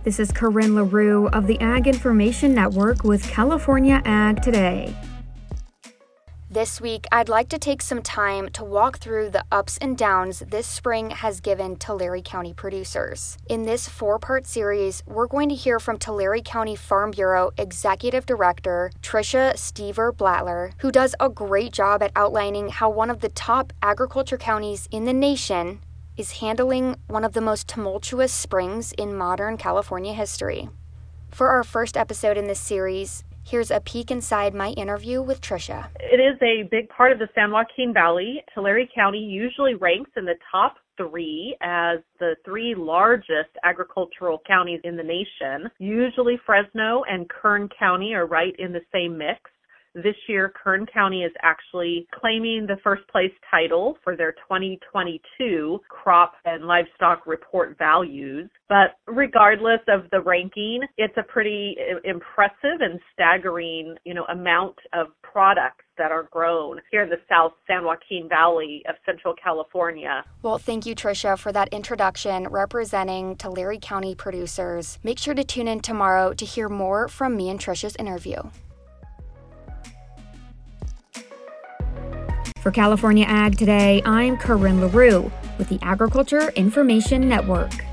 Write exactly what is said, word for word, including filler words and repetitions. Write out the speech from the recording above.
This is Corinne LaRue of the Ag Information Network with California Ag Today. This week, I'd like to take some time to walk through the ups and downs this spring has given Tulare County producers. In this four-part series, we're going to hear from Tulare County Farm Bureau Executive Director Tricia Stever-Blattler, who does a great job at outlining how one of the top agriculture counties in the nation is handling one of the most tumultuous springs in modern California history. For our first episode in this series, here's a peek inside my interview with Tricia. It is a big part of the San Joaquin Valley. Tulare County usually ranks in the top three as the three largest agricultural counties in the nation. Usually Fresno and Kern County are right in the same mix. This year, Kern County is actually claiming the first place title for their twenty twenty-two crop and livestock report values. But regardless of the ranking, it's a pretty impressive and staggering, you know, amount of products that are grown here in the South San Joaquin Valley of Central California. Well, thank you, Tricia, for that introduction representing Tulare County producers. Make sure to tune in tomorrow to hear more from me and Tricia's interview. For California Ag Today, I'm Corinne LaRue with the Agriculture Information Network.